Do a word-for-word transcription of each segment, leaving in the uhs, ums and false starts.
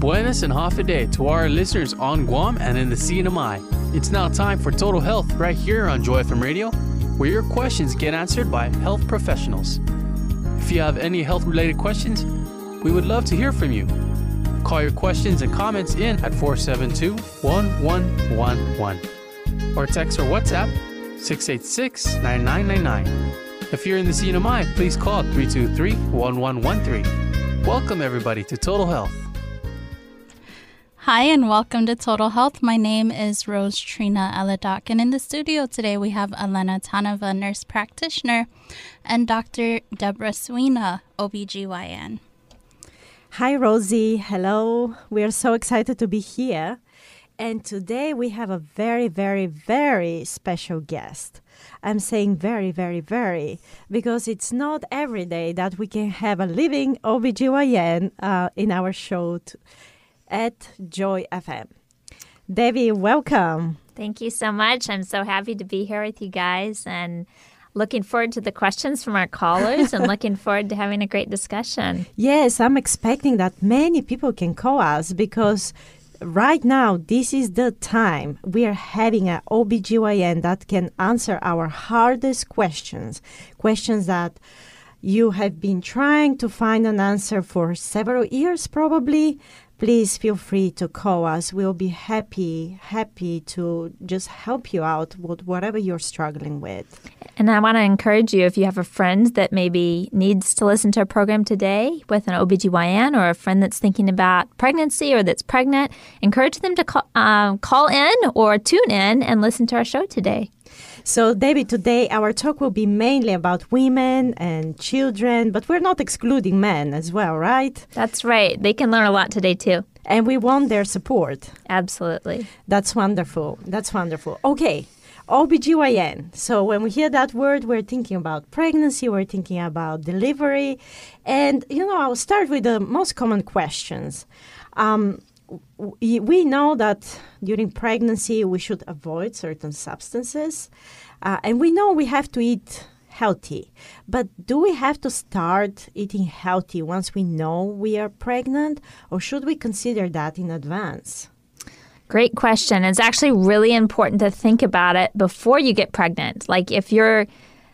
Buenas and hafa day to our listeners on Guam and in the C N M I. It's now time for Total Health right here on Joy F M Radio, where your questions get answered by health professionals. If you have any health-related questions, we would love to hear from you. Call your questions and comments in at four seven two, one one one one or text or WhatsApp six eight six, nine nine nine nine. If you're in the C N M I, please call three two three, one one one three. Welcome everybody to Total Health. Hi, and welcome to Total Health. My name is Rose Trina Aladoc, and in the studio today we have Elena Tanova, nurse practitioner, and Doctor Deborah Suina, O B G Y N. Hi, Rosie. Hello. We are so excited to be here. And today we have a very, very, very special guest. I'm saying very, very, very, because it's not every day that we can have a living O B G Y N uh, in our show t- at Joy F M. Debbie, welcome. Thank you so much. I'm so happy to be here with you guys and looking forward to the questions from our callers and looking forward to having a great discussion. Yes, I'm expecting that many people can call us because right now, this is the time we are having an O B G Y N that can answer our hardest questions, questions that you have been trying to find an answer for several years probably. Please feel free to call us. We'll be happy, happy to just help you out with whatever you're struggling with. And I want to encourage you, if you have a friend that maybe needs to listen to our program today with an O B G Y N, or a friend that's thinking about pregnancy or that's pregnant, encourage them to call, um, call in or tune in and listen to our show today. So, David, today our talk will be mainly about women and children, but we're not excluding men as well, right? That's right. They can learn a lot today, too. And we want their support. Absolutely. That's wonderful. That's wonderful. Okay, O B G Y N. So when we hear that word, we're thinking about pregnancy, we're thinking about delivery. And, you know, I'll start with the most common questions. Um, We know that during pregnancy, we should avoid certain substances. Uh, and we know we have to eat healthy. But do we have to start eating healthy once we know we are pregnant? Or should we consider that in advance? Great question. It's actually really important to think about it before you get pregnant. Like if you're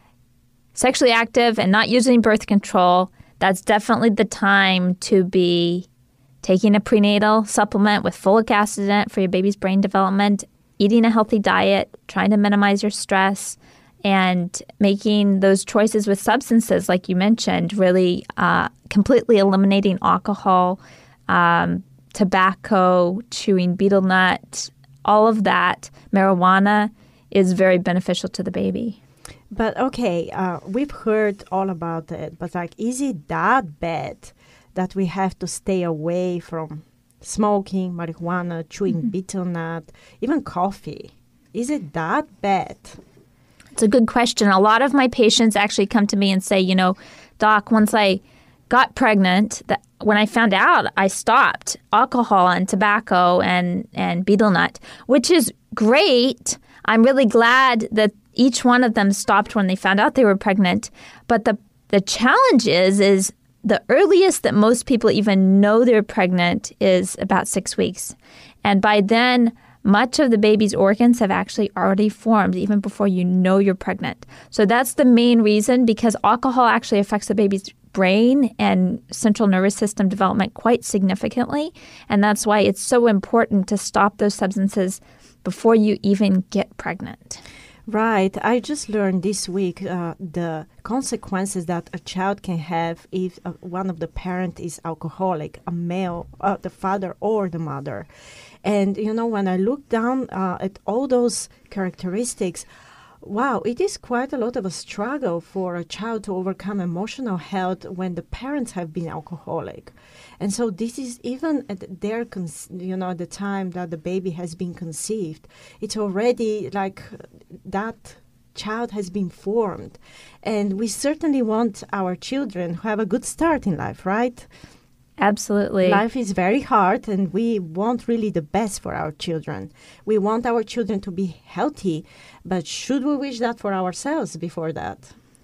sexually active and not using birth control, that's definitely the time to be taking a prenatal supplement with folic acid in it for your baby's brain development, eating a healthy diet, trying to minimize your stress, and making those choices with substances, like you mentioned, really uh, completely eliminating alcohol, um, tobacco, chewing betel nut, all of that. Marijuana is very beneficial to the baby. But, okay, uh, we've heard all about it, but, like, is it that bad that we have to stay away from smoking, marijuana, chewing mm-hmm. betel nut, even coffee? Is it that bad? It's a good question. A lot of my patients actually come to me and say, you know, Doc, once I got pregnant, that when I found out, I stopped alcohol and tobacco and, and betel nut, which is great. I'm really glad that each one of them stopped when they found out they were pregnant. But the, the challenge is, is the earliest that most people even know they're pregnant is about six weeks. And by then, much of the baby's organs have actually already formed even before you know you're pregnant. So that's the main reason, because alcohol actually affects the baby's brain and central nervous system development quite significantly. And that's why it's so important to stop those substances before you even get pregnant. Right. I just learned this week uh, the consequences that a child can have if uh, one of the parent is alcoholic, a male, uh, the father or the mother. And, you know, when I look down uh, at all those characteristics, wow, it is quite a lot of a struggle for a child to overcome emotional health when the parents have been alcoholic. And so this is even at their, con- you know, the time that the baby has been conceived, it's already like that child has been formed. And we certainly want our children to have a good start in life, right? Absolutely. Life is very hard, and we want really the best for our children. We want our children to be healthy, but should we wish that for ourselves before that?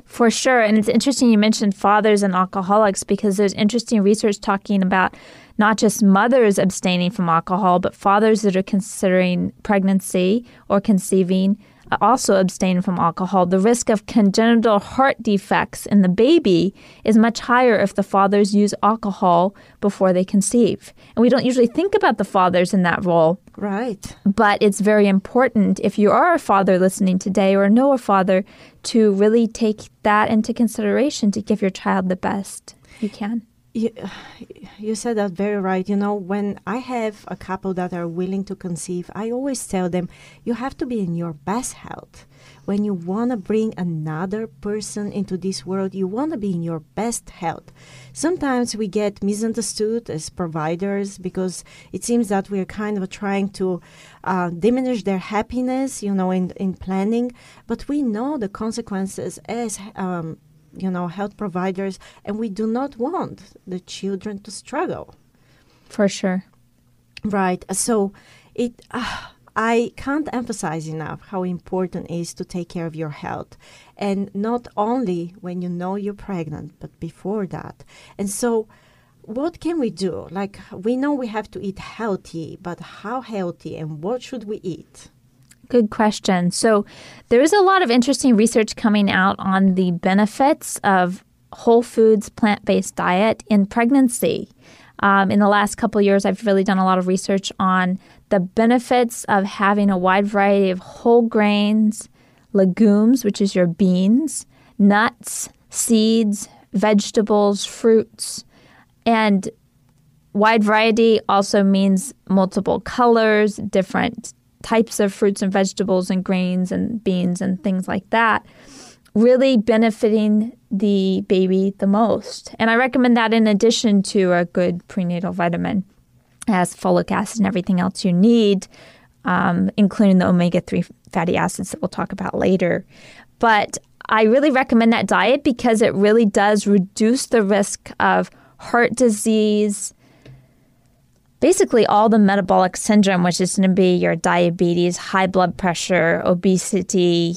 For sure. And it's interesting you mentioned fathers and alcoholics because there's interesting research talking about not just mothers abstaining from alcohol, but fathers that are considering pregnancy or conceiving also abstain from alcohol. The risk of congenital heart defects in the baby is much higher if the fathers use alcohol before they conceive. And we don't usually think about the fathers in that role. Right. But it's very important if you are a father listening today or know a father to really take that into consideration to give your child the best you can. You, you said that very right. You know, when I have a couple that are willing to conceive, I always tell them, you have to be in your best health. When you want to bring another person into this world, you want to be in your best health. Sometimes we get misunderstood as providers because it seems that we're kind of trying to uh, diminish their happiness, you know, in, in planning. But we know the consequences as um you know, health providers, and we do not want the children to struggle. For sure. Right. So it, uh, I can't emphasize enough how important it is to take care of your health. And not only when you know you're pregnant, but before that. And so what can we do? Like, we know we have to eat healthy, but how healthy and what should we eat? Good question. So there is a lot of interesting research coming out on the benefits of whole foods, plant-based diet in pregnancy. Um, in the last couple of years, I've really done a lot of research on the benefits of having a wide variety of whole grains, legumes, which is your beans, nuts, seeds, vegetables, fruits, and wide variety also means multiple colors, different types of fruits and vegetables and grains and beans and things like that, really benefiting the baby the most. And I recommend that in addition to a good prenatal vitamin, as folic acid and everything else you need, um, including the omega three fatty acids that we'll talk about later. But I really recommend that diet because it really does reduce the risk of heart disease, basically all the metabolic syndrome, which is going to be your diabetes, high blood pressure, obesity,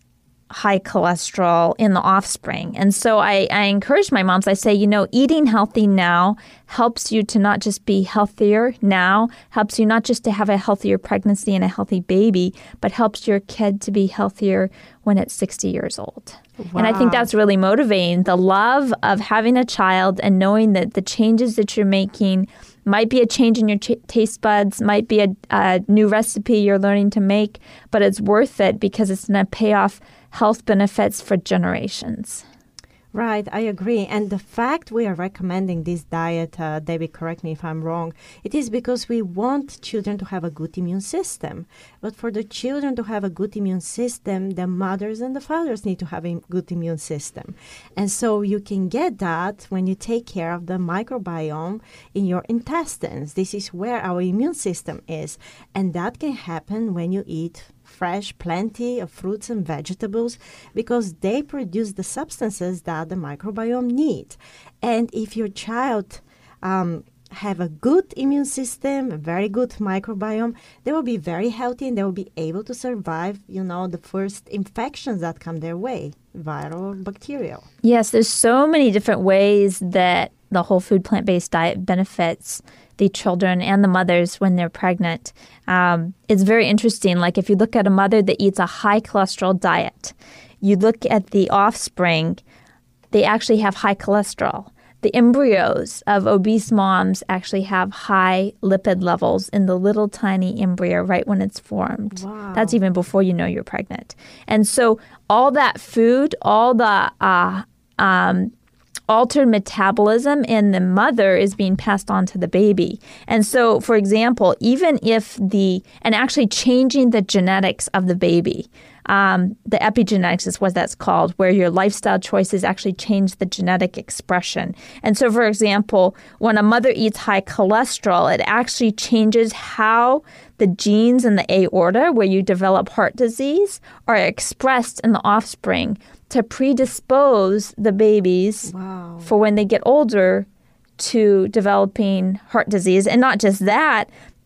high cholesterol in the offspring. And so I, I encourage my moms, I say, you know, eating healthy now helps you to not just be healthier now, helps you not just to have a healthier pregnancy and a healthy baby, but helps your kid to be healthier when it's sixty years old. Wow. And I think that's really motivating. The love of having a child and knowing that the changes that you're making might be a change in your ch- taste buds, might be a, a new recipe you're learning to make, but it's worth it because it's going to pay off health benefits for generations. Right, I agree. And the fact we are recommending this diet, uh, Debbie, correct me if I'm wrong, it is because we want children to have a good immune system. But for the children to have a good immune system, the mothers and the fathers need to have a good immune system. And so you can get that when you take care of the microbiome in your intestines. This is where our immune system is. And that can happen when you eat fresh, plenty of fruits and vegetables because they produce the substances that the microbiome needs. And if your child um, have a good immune system, a very good microbiome, they will be very healthy and they will be able to survive, you know, the first infections that come their way, viral or bacterial. Yes, there's so many different ways that the whole food plant-based diet benefits the children and the mothers when they're pregnant. Um, it's very interesting. Like if you look at a mother that eats a high cholesterol diet, you look at the offspring, they actually have high cholesterol. The embryos of obese moms actually have high lipid levels in the little tiny embryo right when it's formed. Wow. That's even before you know you're pregnant. And so all that food, all the uh, um, altered metabolism in the mother is being passed on to the baby. And so, for example, even if the, and actually changing the genetics of the baby, um, the epigenetics is what that's called, where your lifestyle choices actually change the genetic expression. And so, for example, when a mother eats high cholesterol, it actually changes how the genes in the aorta, where you develop heart disease, are expressed in the offspring to predispose the babies wow. for when they get older to developing heart disease. And not just that,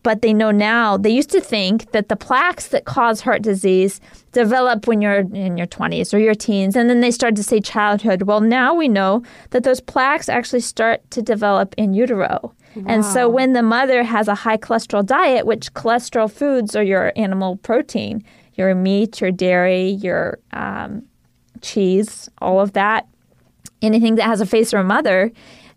but they know now, they used to think that the plaques that cause heart disease develop when you're in your twenties or your teens, and then they started to say childhood. Well, now we know that those plaques actually start to develop in utero. Wow. And so when the mother has a high cholesterol diet, which cholesterol foods are your animal protein, your meat, your dairy, your um, cheese, all of that, anything that has a face of a mother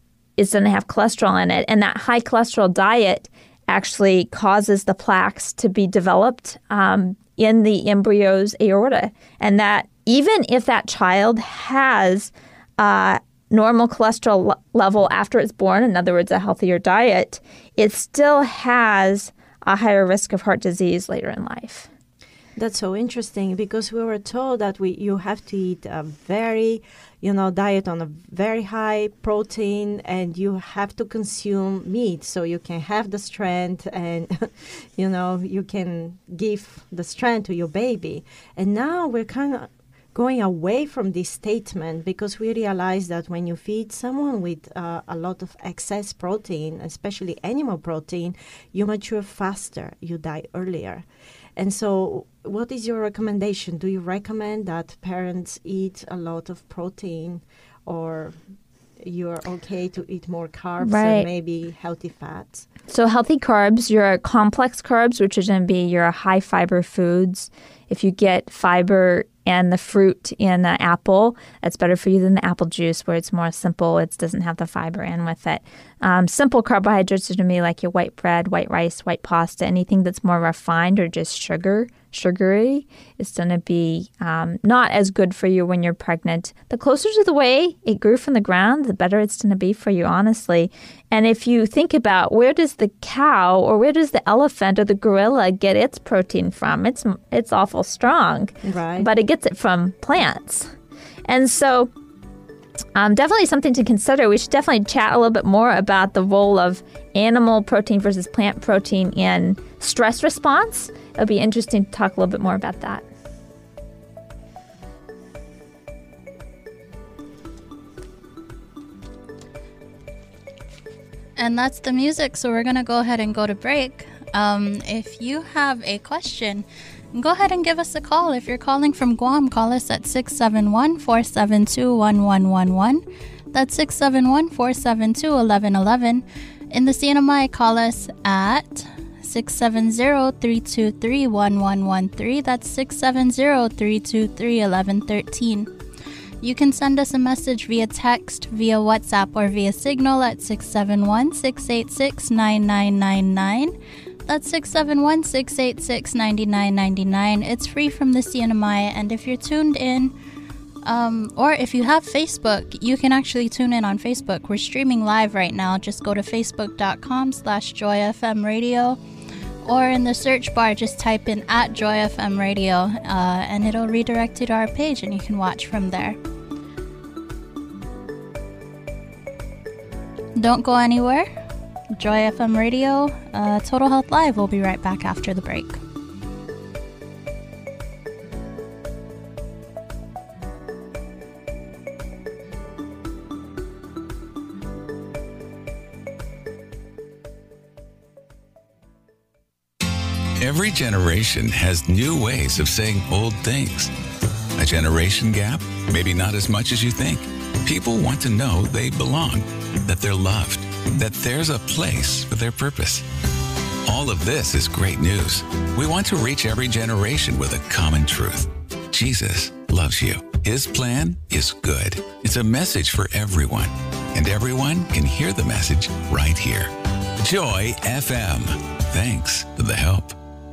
is going to have cholesterol in it. And that high cholesterol diet actually causes the plaques to be developed um, in the embryo's aorta. And that even if that child has uh, normal cholesterol l- level after it's born, in other words, a healthier diet, it still has a higher risk of heart disease later in life. That's so interesting, because we were told that we you have to eat a very, you know, diet on a very high protein, and you have to consume meat so you can have the strength, and, you know, you can give the strength to your baby. And now we're kind of going away from this statement, because we realize that when you feed someone with uh, a lot of excess protein, especially animal protein, you mature faster, you die earlier. And so what is your recommendation? Do you recommend that parents eat a lot of protein, or you're okay to eat more carbs right. and maybe healthy fats? So healthy carbs, your complex carbs, which are going to be your high fiber foods. If you get fiber and the fruit in an apple, that's better for you than the apple juice, where it's more simple. It doesn't have the fiber in with it. Um, simple carbohydrates are going to be like your white bread, white rice, white pasta. Anything that's more refined or just sugar, sugary, is going to be um, not as good for you when you're pregnant. The closer to the way it grew from the ground, the better it's going to be for you, honestly. And if you think about, where does the cow or where does the elephant or the gorilla get its protein from? It's it's awful strong, right? But it gets it from plants. And so um, definitely something to consider. We should definitely chat a little bit more about the role of animal protein versus plant protein in stress response. It'll be interesting to talk a little bit more about that. And that's the music, so we're going to go ahead and go to break. Um, if you have a question, go ahead and give us a call. If you're calling from Guam, call us at six seven one, four seven two, one one one one. That's six seven one, four seven two, one one one one. In the C N M I, call us at six seven zero, three two three, one one one three. That's six seven zero, three two three, one one one three. You can send us a message via text, via WhatsApp, or via Signal at six seven one, six eight six, nine nine nine nine. That's six seven one, six eight six, nine nine nine nine. It's free from the C N M I, and if you're tuned in, um, or if you have Facebook, you can actually tune in on Facebook. We're streaming live right now. Just go to facebook.com slash joyfm radio, or in the search bar, just type in at joyfm radio, uh, and it'll redirect you to our page, and you can watch from there. Don't go anywhere. Joy F M Radio, uh, Total Health Live. We'll be right back after the break. Every generation has new ways of saying old things. A generation gap? Maybe not as much as you think. People want to know they belong, that they're loved, that there's a place for their purpose. All of this is great news. We want to reach every generation with a common truth. Jesus loves you. His plan is good. It's a message for everyone, and everyone can hear the message right here. Joy F M. Thanks for the help.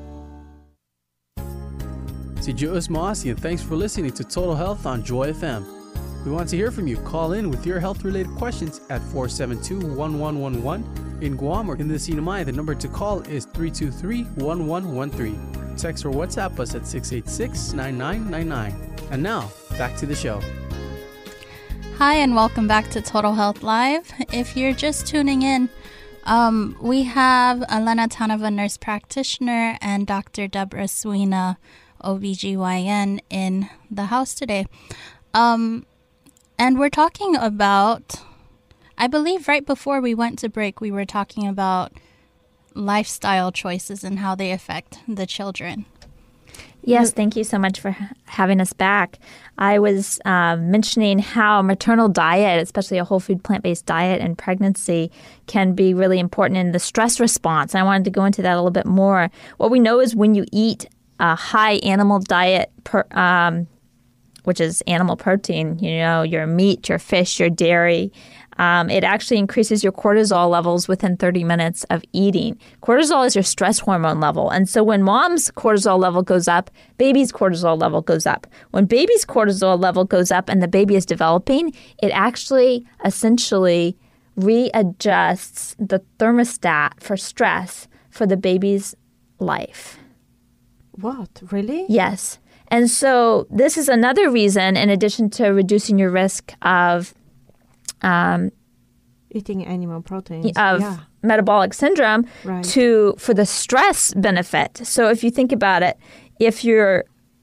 Si Joe Mossy, and thanks for listening to Total Health on Joy F M. We want to hear from you. Call in with your health-related questions at four seven two, one one one one. In Guam or in the C N M I, the number to call is three two three, one one one three. Text or WhatsApp us at six eight six, nine nine nine nine. And now, back to the show. Hi, and welcome back to Total Health Live. If you're just tuning in, um, we have Elena Tanova, nurse practitioner, and Doctor Deborah Swina, O B G Y N, in the house today. Um, and we're talking about, I believe right before we went to break, we were talking about lifestyle choices and how they affect the children. Yes, thank you so much for having us back. I was uh, mentioning how maternal diet, especially a whole food plant-based diet in pregnancy, can be really important in the stress response. And I wanted to go into that a little bit more. What we know is when you eat a high animal diet, per, um, which is animal protein, you know, your meat, your fish, your dairy, Um, it actually increases your cortisol levels within thirty minutes of eating. Cortisol is your stress hormone level. And so when mom's cortisol level goes up, baby's cortisol level goes up. When baby's cortisol level goes up and the baby is developing, it actually essentially readjusts the thermostat for stress for the baby's life. What? Really? Yes. And so this is another reason, in addition to reducing your risk of Um, eating animal proteins of yeah. metabolic syndrome Right. to for the stress benefit. So if you think about it, if your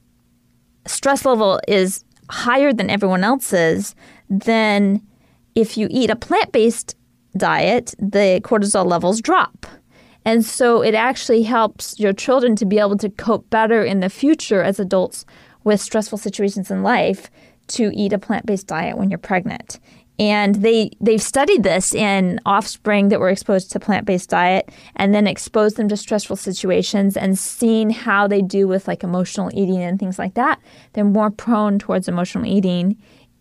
stress level is higher than everyone else's, then if you eat a plant-based diet, the cortisol levels drop. And so it actually helps your children to be able to cope better in the future as adults with stressful situations in life to eat a plant-based diet when you're pregnant. And they, they've studied this in offspring that were exposed to plant-based diet and then exposed them to stressful situations and seen how they do with like emotional eating and things like that. They're more prone towards emotional eating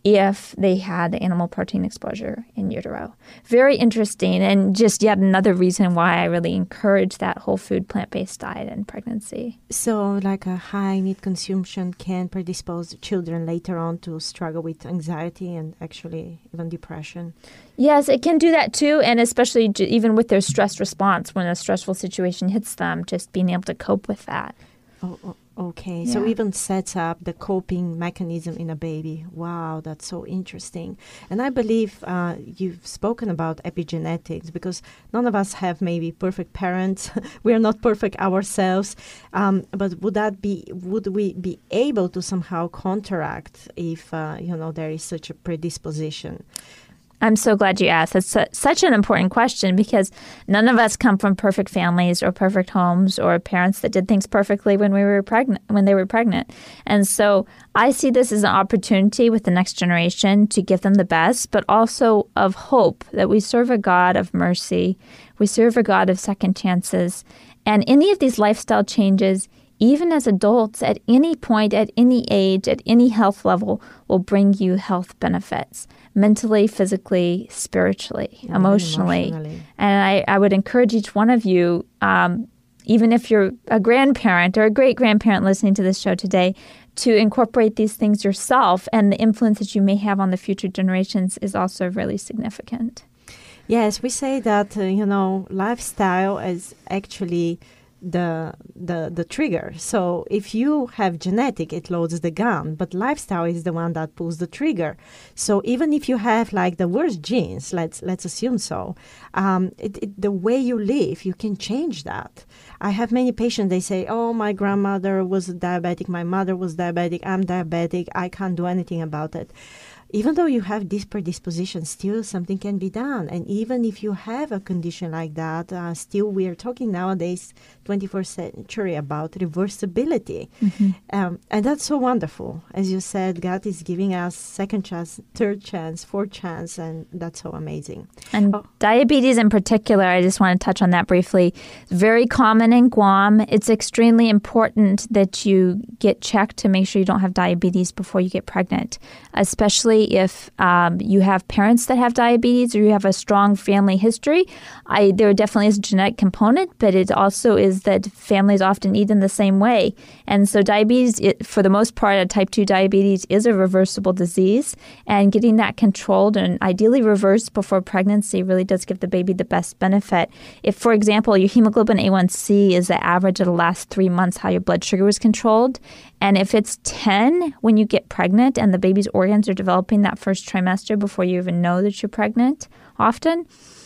if they had animal protein exposure in utero. Very interesting, and just yet another reason why I really encourage that whole food plant-based diet in pregnancy. So like a high meat consumption can predispose children later on to struggle with anxiety and actually even depression. Yes, it can do that too, and especially j- even with their stress response when a stressful situation hits them, just being able to cope with that. Oh, oh okay. Yeah. So even sets up the coping mechanism in a baby. Wow, that's so interesting. And I believe uh, you've spoken about epigenetics because none of us have maybe perfect parents. We are not perfect ourselves. Um, but would that be? Would we be able to somehow counteract if uh, you know there is such a predisposition? I'm so glad you asked. That's su- such an important question because none of us come from perfect families or perfect homes or parents that did things perfectly when we were pregnant, when they were pregnant. And so I see this as an opportunity with the next generation to give them the best, but also of hope that we serve a God of mercy. We serve a God of second chances. And any of these lifestyle changes, even as adults, at any point, at any age, at any health level, will bring you health benefits, mentally, physically, spiritually, Yeah, emotionally. emotionally. And I, I would encourage each one of you, um, even if you're a grandparent or a great-grandparent listening to this show today, to incorporate these things yourself, and the influence that you may have on the future generations is also really significant. Yes, we say that, uh, you know, lifestyle is actually the the the trigger. So if you have genetic, it loads the gun, but lifestyle is the one that pulls the trigger. So even if you have like the worst genes, let's let's assume so, um, it, it, the way you live, you can change that. I have many patients, they say, oh, my grandmother was diabetic, my mother was diabetic, I'm diabetic, I can't do anything about it. Even though you have this predisposition, still something can be done. And even if you have a condition like that, uh, still we are talking nowadays, twenty-first century, about reversibility. Mm-hmm. Um, and that's so wonderful. As you said, God is giving us second chance, third chance, fourth chance, and that's so amazing. And Oh. diabetes in particular, I just want to touch on that briefly. It's very common in Guam. It's extremely important that you get checked to make sure you don't have diabetes before you get pregnant, especially if um, you have parents that have diabetes or you have a strong family history. I, there definitely is a genetic component, but it also is that families often eat in the same way. And so diabetes, it, for the most part, a type two diabetes is a reversible disease. And getting that controlled and ideally reversed before pregnancy really does give the baby the best benefit. If, for example, your hemoglobin A one C is the average of the last three months how your blood sugar was controlled, and if it's ten when you get pregnant and the baby's organs are developing that first trimester before you even know that you're pregnant, often,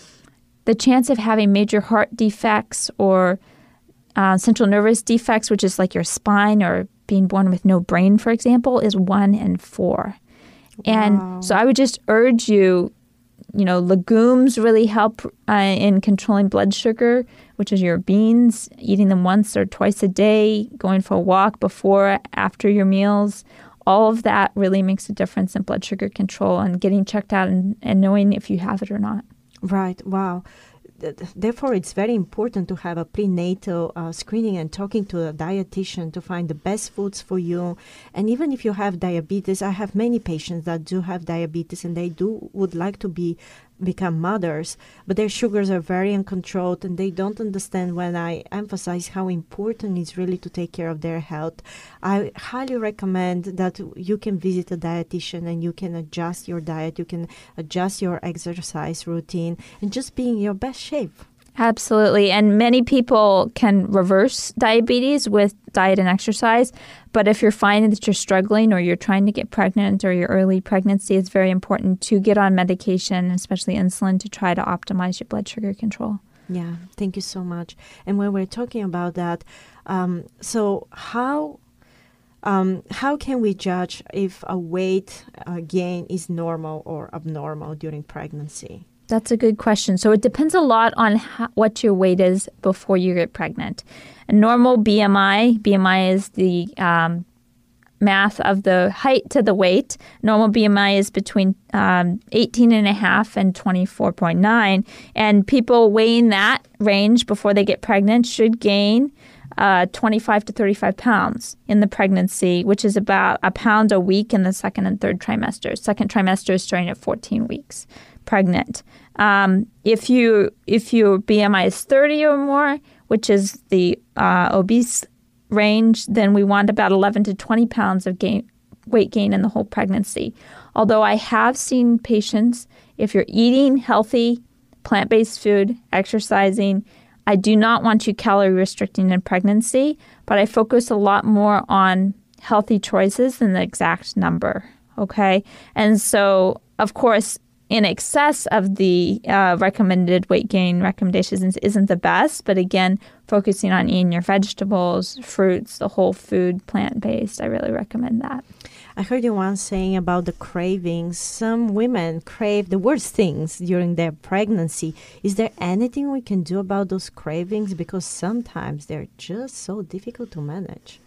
the chance of having major heart defects or uh, central nervous defects, which is like your spine or being born with no brain, for example, is one in four. Wow. And so I would just urge you, you know, legumes really help uh, in controlling blood sugar, which is your beans, eating them once or twice a day, going for a walk before, after your meals. All of that really makes a difference in blood sugar control and getting checked out and, and knowing if you have it or not. Right. Wow. Therefore, it's very important to have a prenatal uh, screening and talking to a dietitian to find the best foods for you. And even if you have diabetes, I have many patients that do have diabetes and they do would like to be become mothers, but their sugars are very uncontrolled and they don't understand when I emphasize how important it's really to take care of their health. I highly recommend that you can visit a dietitian and you can adjust your diet, you can adjust your exercise routine and just be in your best shape. Absolutely. And many people can reverse diabetes with diet and exercise. But if you're finding that you're struggling or you're trying to get pregnant or your early pregnancy, it's very important to get on medication, especially insulin, to try to optimize your blood sugar control. Yeah, thank you so much. And when we're talking about that, um, so how um, how can we judge if a weight uh, gain is normal or abnormal during pregnancy? That's a good question. So it depends a lot on how, what your weight is before you get pregnant. A normal B M I, B M I is the um, math of the height to the weight. Normal B M I is between um, eighteen and a half and twenty-four point nine. And people weighing that range before they get pregnant should gain uh, twenty-five to thirty-five pounds in the pregnancy, which is about a pound a week in the second and third trimesters. Second trimester is starting at fourteen weeks. Pregnant. Um, if you if your B M I is thirty or more, which is the uh, obese range, then we want about eleven to twenty pounds of gain, weight gain in the whole pregnancy. Although I have seen patients, if you're eating healthy, plant-based food, exercising, I do not want you calorie restricting in pregnancy, but I focus a lot more on healthy choices than the exact number, okay? And so, of course, in excess of the uh, recommended weight gain recommendations isn't the best, but again, focusing on eating your vegetables, fruits, the whole food, plant-based, I really recommend that. I heard you once saying about the cravings. Some women crave the worst things during their pregnancy. Is there anything we can do about those cravings? Because sometimes they're just so difficult to manage.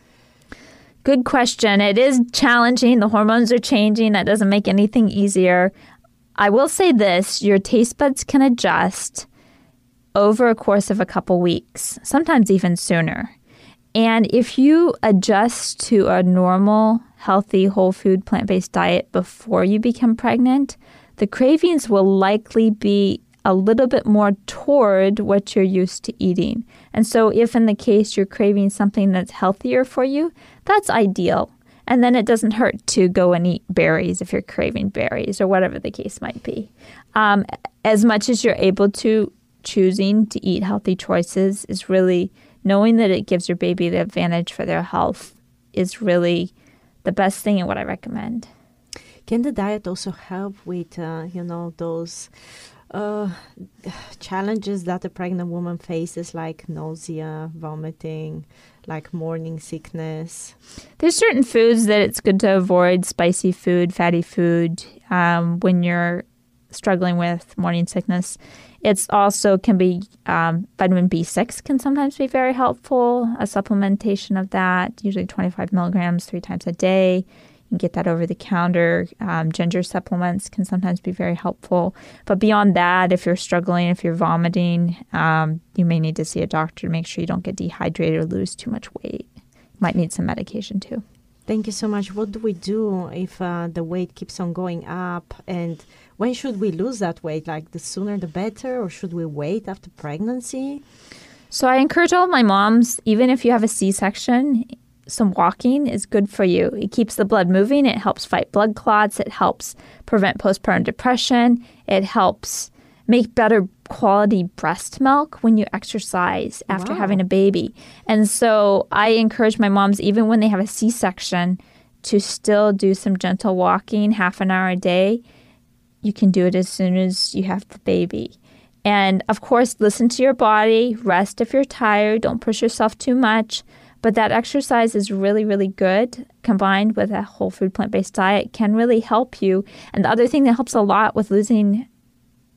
Good question. It is challenging. The hormones are changing. That doesn't make anything easier. I will say this, your taste buds can adjust over a course of a couple weeks, sometimes even sooner. And if you adjust to a normal, healthy, whole food, plant-based diet before you become pregnant, the cravings will likely be a little bit more toward what you're used to eating. And so if in the case you're craving something that's healthier for you, that's ideal. And then it doesn't hurt to go and eat berries if you're craving berries or whatever the case might be. Um, as much as you're able to, choosing to eat healthy choices is really knowing that it gives your baby the advantage for their health is really the best thing and what I recommend. Can the diet also help with, uh, you know, those uh, challenges that a pregnant woman faces, like nausea, vomiting, like morning sickness? There's certain foods that it's good to avoid, spicy food, fatty food, um, when you're struggling with morning sickness. It's also can be um, vitamin B six can sometimes be very helpful, a supplementation of that, usually twenty-five milligrams three times a day. You can get that over the counter. Um, ginger supplements can sometimes be very helpful. But beyond that, if you're struggling, if you're vomiting, um, you may need to see a doctor to make sure you don't get dehydrated or lose too much weight. You might need some medication too. Thank you so much. What do we do if uh, the weight keeps on going up? And when should we lose that weight? Like the sooner the better, or should we wait after pregnancy? So I encourage all my moms, even if you have a C-section, some walking is good for you. It keeps the blood moving. It helps fight blood clots. It helps prevent postpartum depression. It helps make better quality breast milk when you exercise after Wow. having a baby. And so I encourage my moms, even when they have a C-section, to still do some gentle walking, half an hour a day. You can do it as soon as you have the baby. And of course, listen to your body. Rest if you're tired. Don't push yourself too much. But that exercise is really, really good. Combined with a whole food plant-based diet can really help you. And the other thing that helps a lot with losing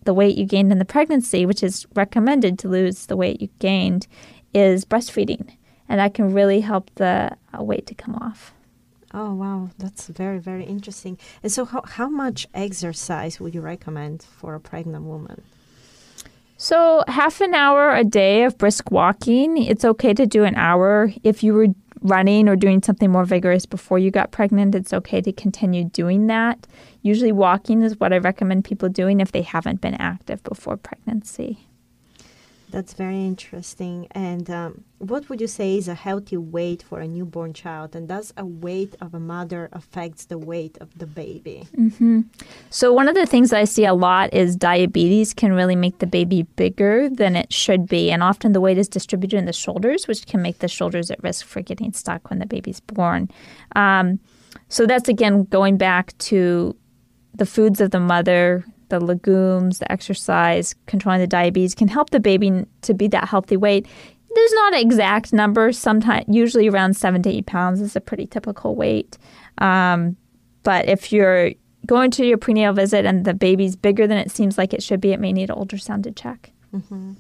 the weight you gained in the pregnancy, which is recommended to lose the weight you gained, is breastfeeding. And that can really help the uh, weight to come off. Oh, wow. That's very, very interesting. And so how, how much exercise would you recommend for a pregnant woman? So half an hour a day of brisk walking. It's okay to do an hour. If you were running or doing something more vigorous before you got pregnant, it's okay to continue doing that. Usually walking is what I recommend people doing if they haven't been active before pregnancy. That's very interesting. And um, what would you say is a healthy weight for a newborn child? And does a weight of a mother affect the weight of the baby? Mm-hmm. So one of the things I see a lot is diabetes can really make the baby bigger than it should be. And often the weight is distributed in the shoulders, which can make the shoulders at risk for getting stuck when the baby's born. Um, so that's, again, going back to the foods of the mother, the legumes, the exercise, controlling the diabetes can help the baby to be that healthy weight. There's not an exact number. Sometimes, usually around seven to eight pounds is a pretty typical weight. Um, but if you're going to your prenatal visit and the baby's bigger than it seems like it should be, it may need an ultrasound to check. Mm-hmm.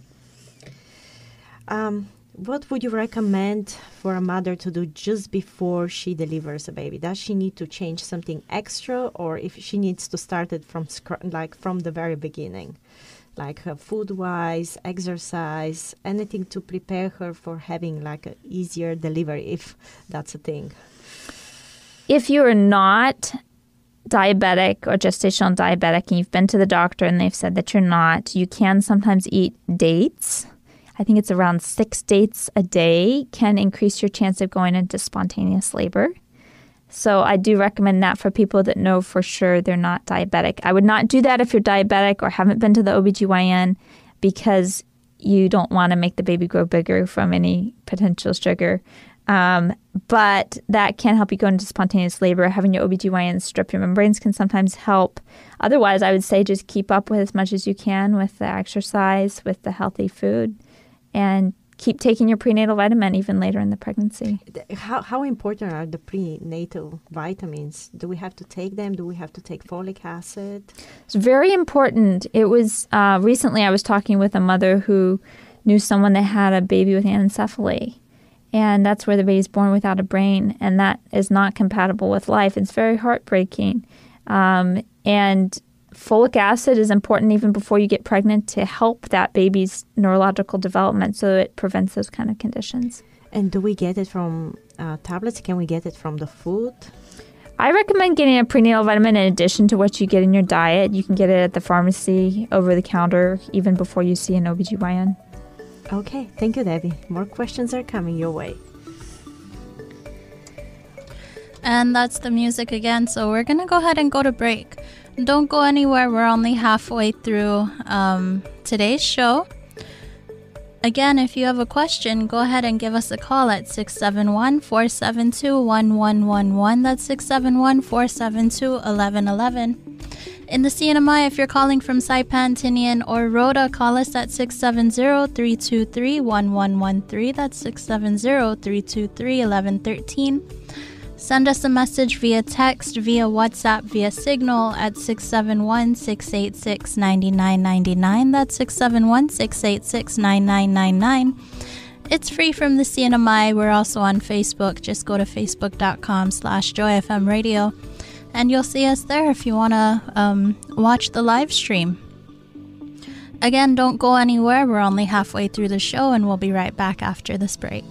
Um, what would you recommend for a mother to do just before she delivers a baby? Does she need to change something extra, or if she needs to start it from scr- like from the very beginning, like uh, food-wise, exercise, anything to prepare her for having like an easier delivery, if that's a thing? If you are not diabetic or gestational diabetic and you've been to the doctor and they've said that you're not, you can sometimes eat dates. I think it's around six dates a day can increase your chance of going into spontaneous labor. So I do recommend that for people that know for sure they're not diabetic. I would not do that if you're diabetic or haven't been to the O B G Y N because you don't want to make the baby grow bigger from any potential sugar. Um, but that can help you go into spontaneous labor. Having your O B G Y N strip your membranes can sometimes help. Otherwise, I would say just keep up with as much as you can with the exercise, with the healthy food, and keep taking your prenatal vitamin even later in the pregnancy. How how important are the prenatal vitamins? Do we have to take them? Do we have to take folic acid? It's very important. It was uh, recently I was talking with a mother who knew someone that had a baby with anencephaly. And that's where the baby's born without a brain. And that is not compatible with life. It's very heartbreaking. Um, and folic acid is important even before you get pregnant to help that baby's neurological development so it prevents those kind of conditions. And do we get it from uh, tablets? Can we get it from the food? I recommend getting a prenatal vitamin in addition to what you get in your diet. You can get it at the pharmacy, over the counter, even before you see an O B G Y N. Okay, thank you, Debbie. More questions are coming your way. And that's the music again, so we're going to go ahead and go to break. Don't go anywhere. We're only halfway through um, today's show. Again, if you have a question, go ahead and give us a call at six seven one, four seven two, one one one one. That's six seven one, four seven two, one one one one. In the C N M I, if you're calling from Saipan, Tinian, or Rhoda, call us at six seven zero, three two three, one one one three. That's six seven zero, three two three, one one one three. Send us a message via text, via WhatsApp, via Signal at six seven one, six eight six, nine nine nine nine. That's six seven one, six eight six, nine nine nine nine. It's free from the C N M I. We're also on Facebook. Just go to facebook.com slash joyfmradio, and you'll see us there if you want to um, watch the live stream. Again, don't go anywhere. We're only halfway through the show, and we'll be right back after this break.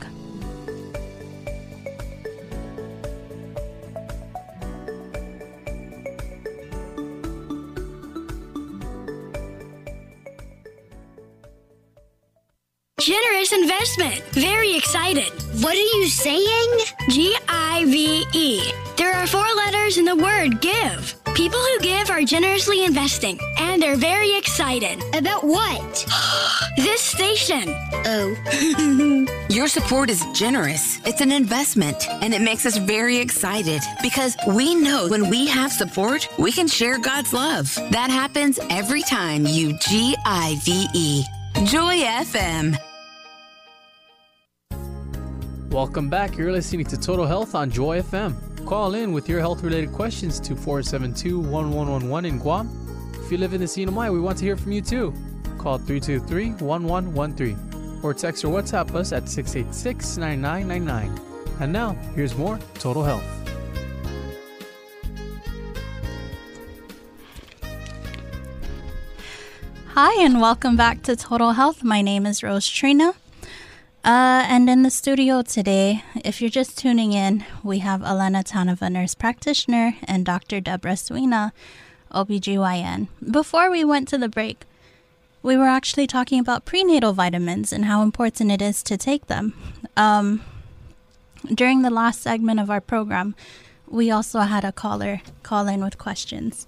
Generous investment. Very excited. What are you saying? G I V E. There are four letters in the word give. People who give are generously investing, and they're very excited. About what? This station. Oh. Your support is generous. It's an investment, and it makes us very excited because we know when we have support, we can share God's love. That happens every time you G I V E. Joy F M. Welcome back. You're listening to Total Health on Joy F M. Call in with your health-related questions to four seven two, one one one one in Guam, if you live in the C N M I, we want to hear from you too. Call three two three, one one one three or text or WhatsApp us at six eight six, nine nine nine nine. And now, here's more Total Health. Hi, and welcome back to Total Health. My name is Rose Trina. Uh, and in the studio today, if you're just tuning in, we have Elena Tanova, nurse practitioner, and Doctor Deborah Swina, O B G Y N. Before we went to the break, we were actually talking about prenatal vitamins and how important it is to take them. Um, during the last segment of our program, we also had a caller call in with questions.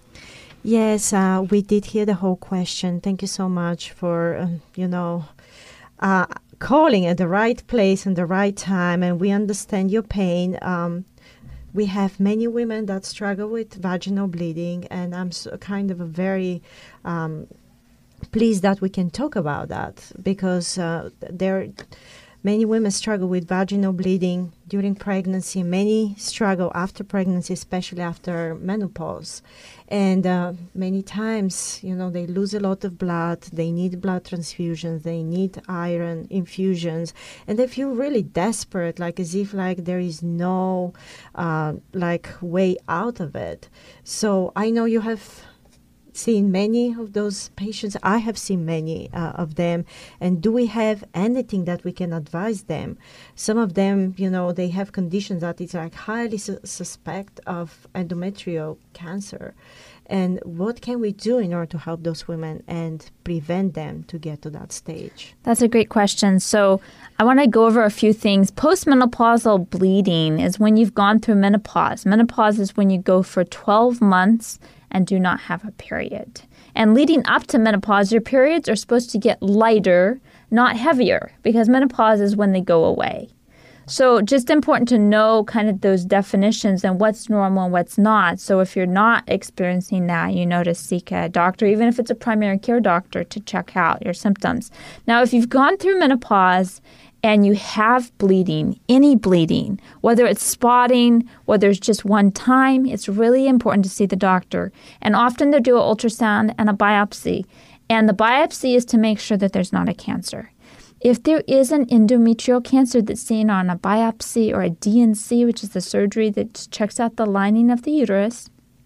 Yes, uh, we did hear the whole question. Thank you so much for, uh, you know, uh, calling at the right place and the right time. And we understand your pain. Um, we have many women that struggle with vaginal bleeding, and I'm so kind of a very um, pleased that we can talk about that, because uh, there many women struggle with vaginal bleeding during pregnancy. Many struggle after pregnancy, especially after menopause. And uh, many times, you know, they lose a lot of blood. They need blood transfusions. They need iron infusions. And they feel really desperate, like as if like there is no uh, like way out of it. So I know you have seen many of those patients. I have seen many uh, of them. And do we have anything that we can advise them? Some of them, you know, they have conditions that it's like highly su- suspect of endometrial cancer. And what can we do in order to help those women and prevent them to get to that stage? That's a great question. So I want to go over a few things. Postmenopausal bleeding is when you've gone through menopause. Menopause is when you go for twelve months and do not have a period. And leading up to menopause, your periods are supposed to get lighter, not heavier, because menopause is when they go away. So just important to know kind of those definitions and what's normal and what's not. So if you're not experiencing that, you know to seek a doctor, even if it's a primary care doctor, to check out your symptoms. Now, if you've gone through menopause and you have bleeding, any bleeding, whether it's spotting, whether it's just one time, it's really important to see the doctor. And often they'll do an ultrasound and a biopsy. And the biopsy is to make sure that there's not a cancer. If there is an endometrial cancer that's seen on a biopsy or a D N C, which is the surgery that checks out the lining of the uterus,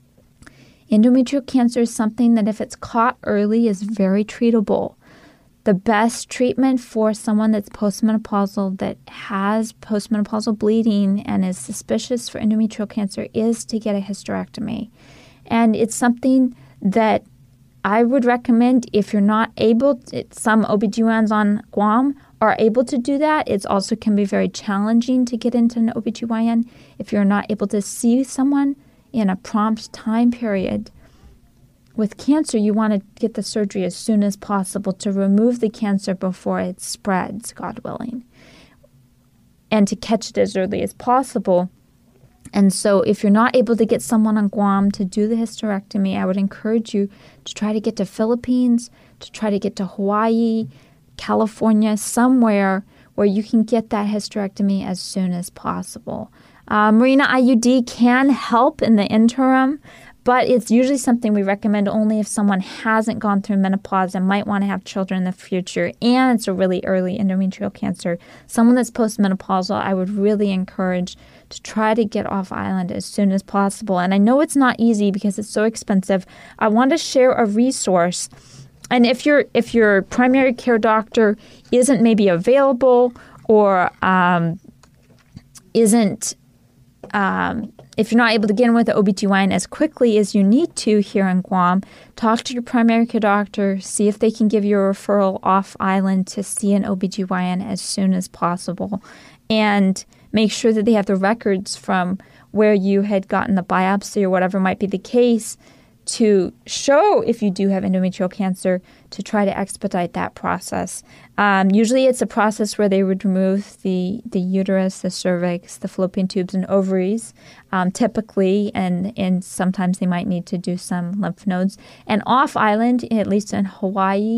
endometrial cancer is something that if it's caught early is very treatable. The best treatment for someone that's postmenopausal, that has postmenopausal bleeding and is suspicious for endometrial cancer, is to get a hysterectomy. And it's something that I would recommend if you're not able to. Some O B G Y Ns on Guam are able to do that. It also can be very challenging to get into an O B G Y N if you're not able to see someone in a prompt time period. With cancer, you want to get the surgery as soon as possible to remove the cancer before it spreads, God willing, and to catch it as early as possible. And so if you're not able to get someone on Guam to do the hysterectomy, I would encourage you to try to get to Philippines, to try to get to Hawaii, California, somewhere where you can get that hysterectomy as soon as possible. Uh, Mirena I U D can help in the interim, but it's usually something we recommend only if someone hasn't gone through menopause and might want to have children in the future, and it's a really early endometrial cancer. Someone that's postmenopausal, I would really encourage to try to get off island as soon as possible. And I know it's not easy because it's so expensive. I want to share a resource. And if your if your primary care doctor isn't maybe available or um, isn't um, if you're not able to get in with the O B G Y N as quickly as you need to here in Guam, talk to your primary care doctor, see if they can give you a referral off island to see an O B G Y N as soon as possible. And make sure that they have the records from where you had gotten the biopsy or whatever might be the case to show if you do have endometrial cancer, to try to expedite that process. Um, usually it's a process where they would remove the, the uterus, the cervix, the fallopian tubes, and ovaries, um, typically, and, and sometimes they might need to do some lymph nodes. And off-island, at least in Hawaii,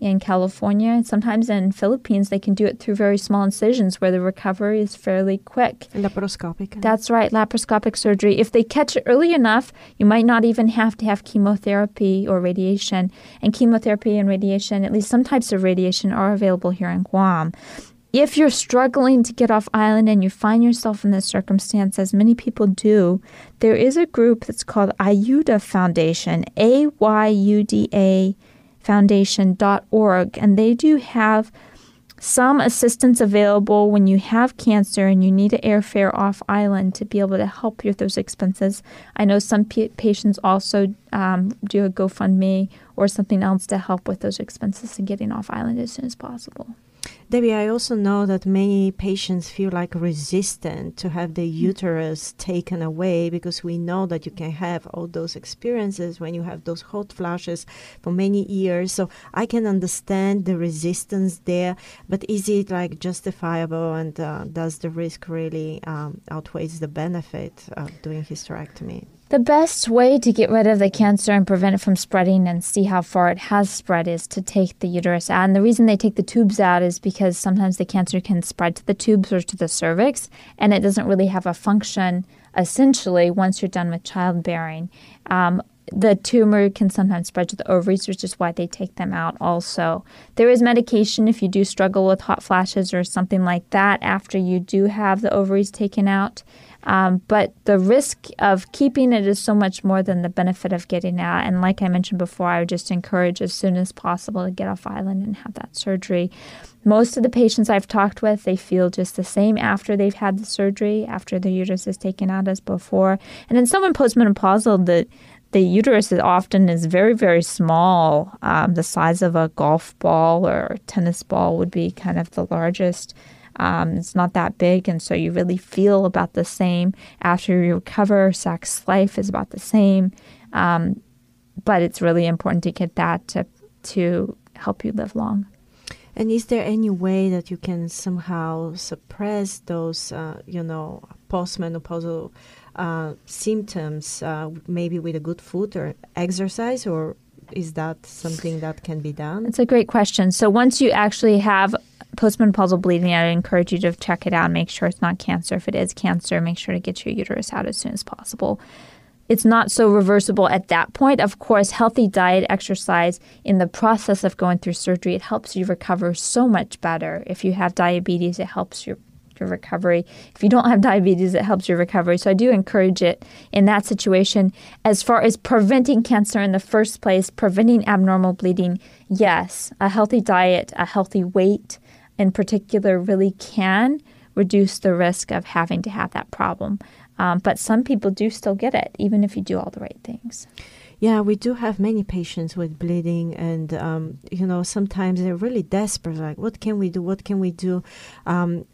in California, and sometimes in Philippines, they can do it through very small incisions where the recovery is fairly quick. Laparoscopic. That's right, laparoscopic surgery. If they catch it early enough, you might not even have to have chemotherapy or radiation. And chemotherapy and radiation, at least some types of radiation, are available here in Guam. If you're struggling to get off island and you find yourself in this circumstance, as many people do, there is a group that's called Ayuda Foundation, A Y U D A foundation dot org, and they do have some assistance available when you have cancer and you need an airfare off island to be able to help you with those expenses. I know some p- patients also um, do a GoFundMe or something else to help with those expenses and getting off island as soon as possible. Debbie, I also know that many patients feel like resistant to have the uterus taken away, because we know that you can have all those experiences when you have those hot flashes for many years. So I can understand the resistance there, but is it like justifiable, and uh, does the risk really um, outweighs the benefit of doing hysterectomy? The best way to get rid of the cancer and prevent it from spreading and see how far it has spread is to take the uterus out. And the reason they take the tubes out is because sometimes the cancer can spread to the tubes or to the cervix, and it doesn't really have a function, essentially, once you're done with childbearing. Um, the tumor can sometimes spread to the ovaries, which is why they take them out also. There is medication if you do struggle with hot flashes or something like that after you do have the ovaries taken out. Um, but the risk of keeping it is so much more than the benefit of getting out. And like I mentioned before, I would just encourage as soon as possible to get off island and have that surgery. Most of the patients I've talked with, they feel just the same after they've had the surgery, after the uterus is taken out as before. And in someone postmenopausal, the the uterus is often is very, very small. Um, the size of a golf ball or a tennis ball would be kind of the largest. Um, it's not that big, and so you really feel about the same. After you recover, sex life is about the same. Um, but it's really important to get that to to help you live long. And is there any way that you can somehow suppress those, uh, you know, postmenopausal uh, symptoms, uh, maybe with a good food or exercise, or is that something that can be done? It's a great question. So once you actually have postmenopausal bleeding, I encourage you to check it out and make sure it's not cancer. If it is cancer, make sure to get your uterus out as soon as possible. It's not so reversible at that point. Of course, healthy diet, exercise, in the process of going through surgery, it helps you recover so much better. If you have diabetes, it helps your your recovery. If you don't have diabetes, it helps your recovery. So I do encourage it in that situation. As far as preventing cancer in the first place, preventing abnormal bleeding, yes, a healthy diet, a healthy weight in particular really can reduce the risk of having to have that problem. Um, but some people do still get it, even if you do all the right things. Yeah, we do have many patients with bleeding, and, um, you know, sometimes they're really desperate, like, what can we do, what can we do? Um,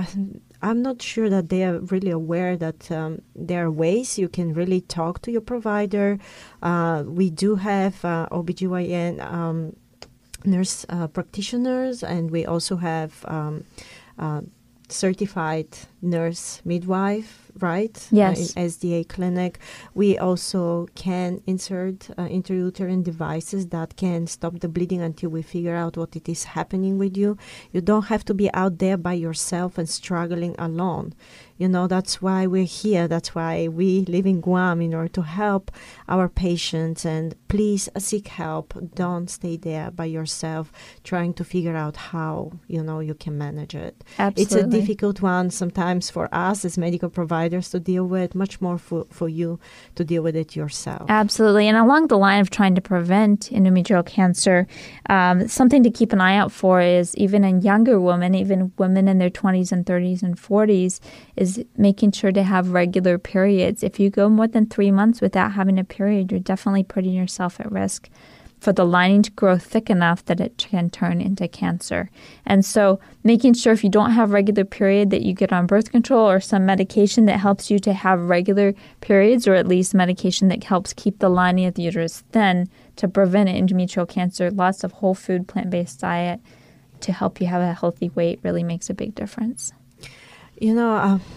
I'm not sure that they are really aware that um, there are ways you can really talk to your provider. Uh, we do have uh, O B G Y N um, nurse uh, practitioners, and we also have um, uh, certified nurse midwife, right? Yes. Uh, in S D A clinic. We also can insert uh, intrauterine devices that can stop the bleeding until we figure out what it is happening with you. You don't have to be out there by yourself and struggling alone. You know, that's why we're here. That's why we live in Guam, in order to help our patients. And please seek help. Don't stay there by yourself trying to figure out how, you know, you can manage it. Absolutely. It's a difficult one sometimes for us as medical providers to deal with, much more for, for you to deal with it yourself. Absolutely. And along the line of trying to prevent endometrial cancer, um, something to keep an eye out for is even in younger women, even women in their twenties and thirties and forties, is making sure to have regular periods. If you go more than three months without having a period, you're definitely putting yourself at risk for the lining to grow thick enough that it can turn into cancer. And so making sure if you don't have regular period that you get on birth control or some medication that helps you to have regular periods, or at least medication that helps keep the lining of the uterus thin to prevent endometrial cancer. Lots of whole food, plant-based diet to help you have a healthy weight really makes a big difference. You know, uh,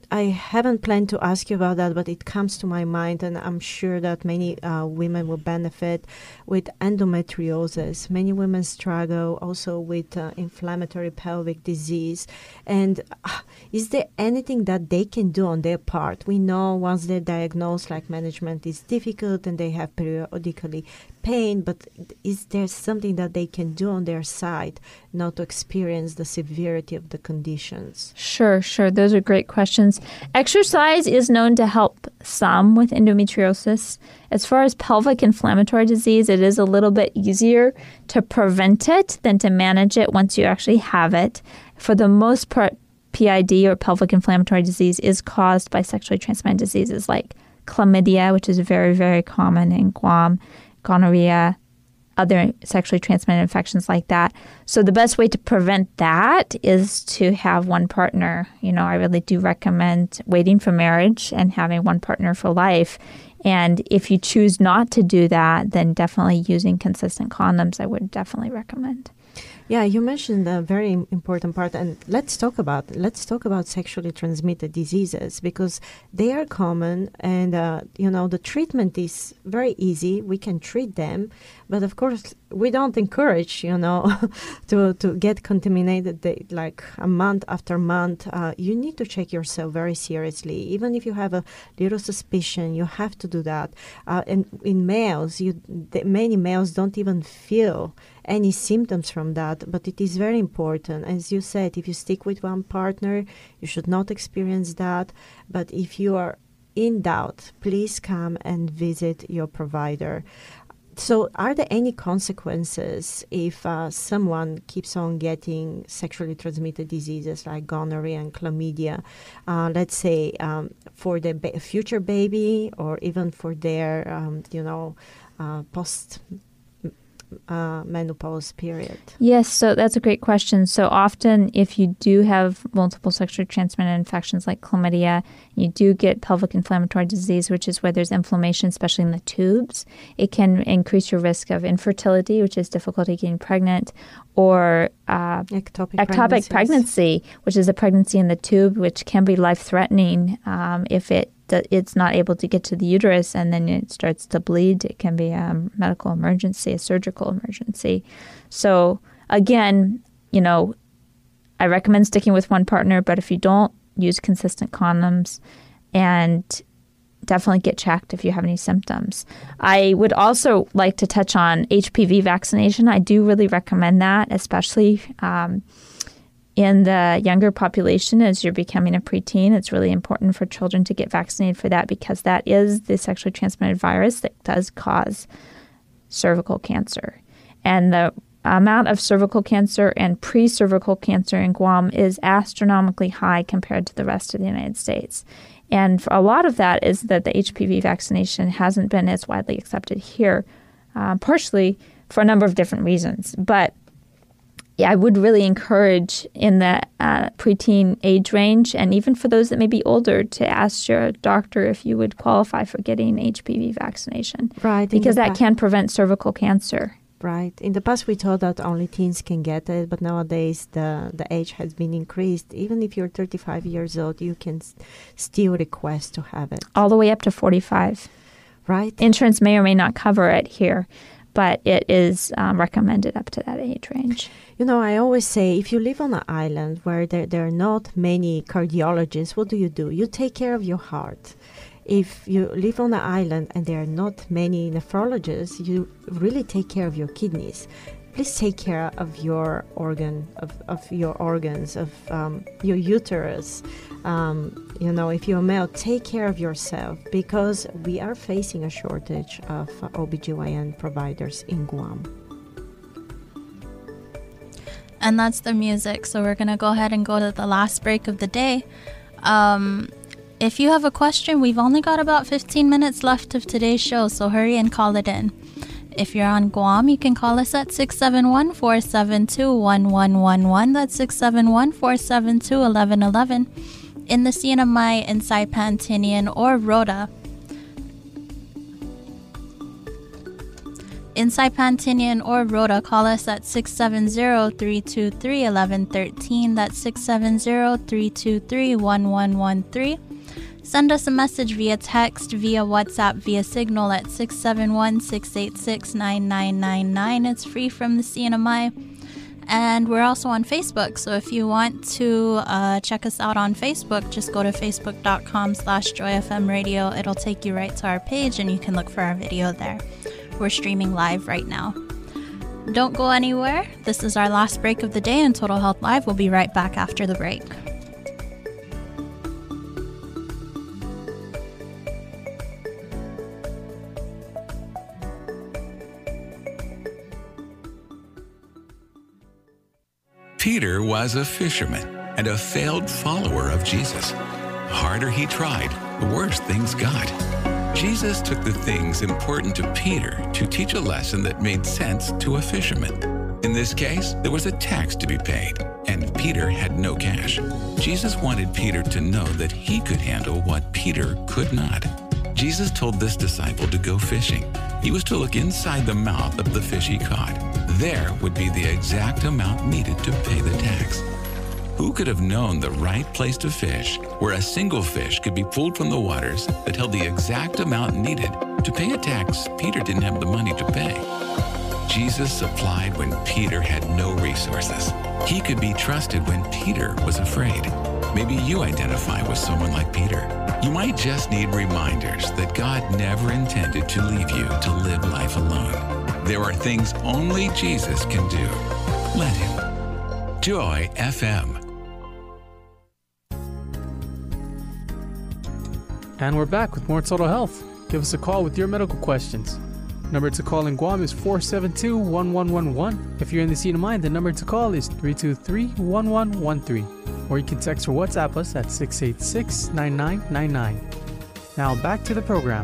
I haven't planned to ask you about that, but it comes to my mind, and I'm sure that many uh, women will benefit with endometriosis. Many women struggle also with uh, inflammatory pelvic disease. And uh, is there anything that they can do on their part? We know once they're diagnosed, like management is difficult and they have periodically pain, but is there something that they can do on their side not to experience the severity of the conditions? Sure, sure. Those are great questions. Exercise is known to help some with endometriosis. As far as pelvic inflammatory disease, it is a little bit easier to prevent it than to manage it once you actually have it. For the most part, P I D or pelvic inflammatory disease is caused by sexually transmitted diseases like chlamydia, which is very, very common in Guam, gonorrhea, other sexually transmitted infections like that. So the best way to prevent that is to have one partner. You know, I really do recommend waiting for marriage and having one partner for life. And if you choose not to do that, then definitely using consistent condoms, I would definitely recommend. Yeah, you mentioned a very important part, and let's talk about let's talk about sexually transmitted diseases, because they are common, and uh, you know the treatment is very easy. We can treat them, but of course we don't encourage you know to to get contaminated they, like a month after month. Uh, you need to check yourself very seriously, even if you have a little suspicion. You have to do that. Uh, and in males, you the, many males don't even feel any symptoms from that, but it is very important. As you said, if you stick with one partner, you should not experience that. But if you are in doubt, please come and visit your provider. So are there any consequences if uh, someone keeps on getting sexually transmitted diseases like gonorrhea and chlamydia, uh, let's say um, for the ba- future baby, or even for their, um, you know, uh, post Uh, menopause period? Yes, so that's a great question. So often if you do have multiple sexually transmitted infections like chlamydia, you do get pelvic inflammatory disease, which is where there's inflammation, especially in the tubes. It can increase your risk of infertility, which is difficulty getting pregnant, or uh, ectopic, ectopic pregnancy, which is a pregnancy in the tube, which can be life-threatening um, if it it's not able to get to the uterus and then it starts to bleed. It can be a medical emergency, a surgical emergency. So again, you know, I recommend sticking with one partner, but if you don't, use consistent condoms and definitely get checked if you have any symptoms. I would also like to touch on H P V vaccination. I do really recommend that, especially um, in the younger population as you're becoming a preteen. It's really important for children to get vaccinated for that, because that is the sexually transmitted virus that does cause cervical cancer. And the amount of cervical cancer and pre-cervical cancer in Guam is astronomically high compared to the rest of the United States. And for a lot of that is that the H P V vaccination hasn't been as widely accepted here, uh, partially for a number of different reasons. But yeah, I would really encourage in the uh, preteen age range, and even for those that may be older, to ask your doctor if you would qualify for getting H P V vaccination. Right. Because that pa- can prevent cervical cancer. Right. In the past, we thought that only teens can get it, but nowadays the, the age has been increased. Even if you're thirty-five years old, you can s- still request to have it. All the way up to forty-five. Right. Insurance may or may not cover it here, but it is um, recommended up to that age range. You know, I always say, if you live on an island where there, there are not many cardiologists, what do you do? You take care of your heart. If you live on an island and there are not many nephrologists, you really take care of your kidneys. Please take care of your organ, of, of your organs, of um, your uterus. Um, you know, if you're male, take care of yourself, because we are facing a shortage of uh, O B G Y N providers in Guam. And that's the music. So we're going to go ahead and go to the last break of the day. Um, if you have a question, we've only got about fifteen minutes left of today's show, so hurry and call it in. If you're on Guam, you can call us at six seven one, four seven two, one one one one. That's six seven one, four seven two, one one one one. In the C N M I, inside Pantinian, or Rhoda. In Saipan, Tinian, or Rhoda, call us at six seven zero, three two three, one one one three. That's six seven zero, three two three, one one one three. Send us a message via text, via WhatsApp, via Signal at six seven one, six eight six, nine nine nine nine. It's free from the C N M I. And we're also on Facebook. So if you want to uh, check us out on Facebook, just go to facebook.com slash joyfmradio. It'll take you right to our page and you can look for our video there. We're streaming live right now. Don't go anywhere. This is our last break of the day in Total Health Live. We'll be right back after the break. Peter was a fisherman and a failed follower of Jesus. The harder he tried, the worse things got. Jesus took the things important to Peter to teach a lesson that made sense to a fisherman. In this case, there was a tax to be paid, and Peter had no cash. Jesus wanted Peter to know that he could handle what Peter could not. Jesus told this disciple to go fishing. He was to look inside the mouth of the fish he caught. There would be the exact amount needed to pay the tax. Who could have known the right place to fish, where a single fish could be pulled from the waters that held the exact amount needed to pay a tax Peter didn't have the money to pay? Jesus supplied when Peter had no resources. He could be trusted when Peter was afraid. Maybe you identify with someone like Peter. You might just need reminders that God never intended to leave you to live life alone. There are things only Jesus can do. Let him. Joy F M. And we're back with more Total Health. Give us a call with your medical questions. Number to call in Guam is four seven two, one one one one. If you're in the C N M I, the number to call is three two three, one one one three. Or you can text or WhatsApp us at six eight six, nine nine nine nine. Now back to the program.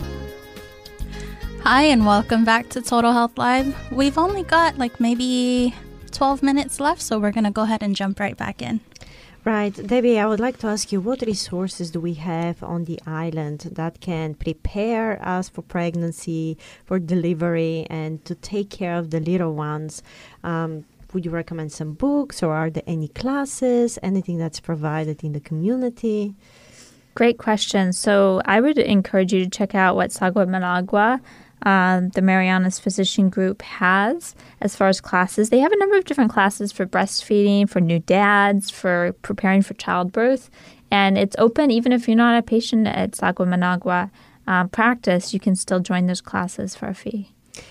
Hi, and welcome back to Total Health Live. We've only got like maybe twelve minutes left, so we're going to go ahead and jump right back in. Right. Debbie, I would like to ask you, what resources do we have on the island that can prepare us for pregnancy, for delivery, and to take care of the little ones? Um, would you recommend some books, or are there any classes, anything that's provided in the community? Great question. So I would encourage you to check out what Sagua Managua, Um, the Marianas Physician Group, has as far as classes. They have a number of different classes for breastfeeding, for new dads, for preparing for childbirth. And it's open even if you're not a patient at Sagua Managua um, practice. You can still join those classes for a fee.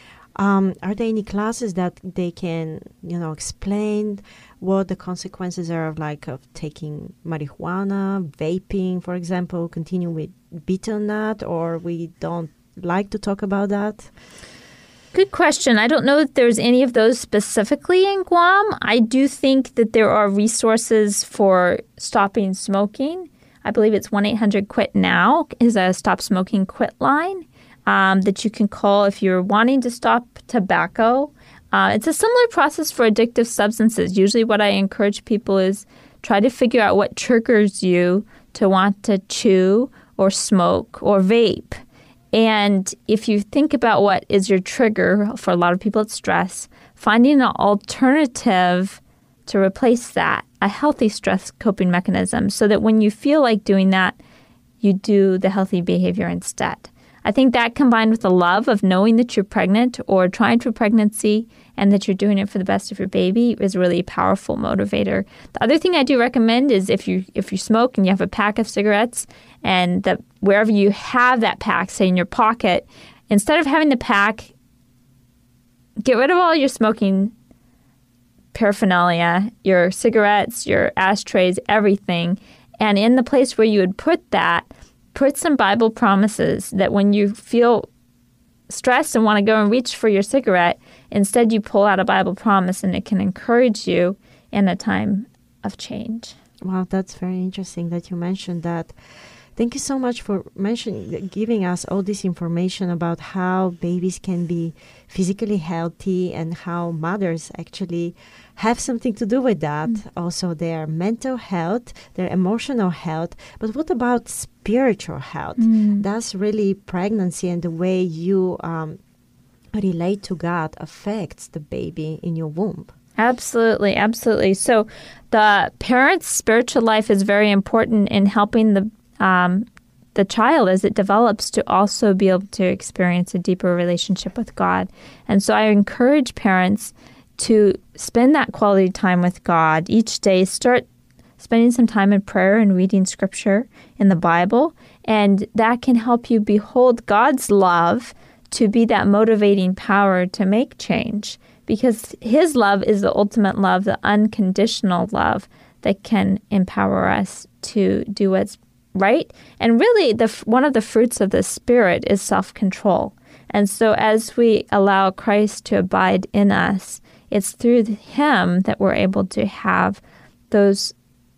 Um, are there any classes that they can, you know, explain what the consequences are of, like, of taking marijuana, vaping, for example, continue with betel nut, or we don't like to talk about that? Good question. I don't know if there's any of those specifically in Guam. I do think that there are resources for stopping smoking. I believe it's one eight hundred quit now is a stop smoking quit line um, that you can call if you're wanting to stop tobacco. Uh, it's a similar process for addictive substances. Usually what I encourage people is try to figure out what triggers you to want to chew or smoke or vape. And if you think about what is your trigger, for a lot of people it's stress, finding an alternative to replace that, a healthy stress coping mechanism, so that when you feel like doing that, you do the healthy behavior instead. I think that combined with the love of knowing that you're pregnant or trying for pregnancy and that you're doing it for the best of your baby is really a powerful motivator. The other thing I do recommend is if you if you smoke and you have a pack of cigarettes and that wherever you have that pack, say in your pocket, instead of having the pack, get rid of all your smoking paraphernalia, your cigarettes, your ashtrays, everything. And in the place where you would put that, put some Bible promises that when you feel stressed and want to go and reach for your cigarette, instead you pull out a Bible promise and it can encourage you in a time of change. Wow, that's very interesting that you mentioned that. Thank you so much for mentioning, giving us all this information about how babies can be physically healthy and how mothers actually have something to do with that. Mm. Also, their mental health, their emotional health. But what about spiritual health? Mm. That's really pregnancy and the way you um, relate to God affects the baby in your womb. Absolutely, absolutely. So the parent's spiritual life is very important in helping the um, the child as it develops to also be able to experience a deeper relationship with God. And so I encourage parents to spend that quality time with God each day. Start spending some time in prayer and reading scripture in the Bible, and that can help you behold God's love to be that motivating power to make change, because his love is the ultimate love, the unconditional love that can empower us to do what's right. And really, the one of the fruits of the Spirit is self-control. And so as we allow Christ to abide in us, it's through him that we're able to have those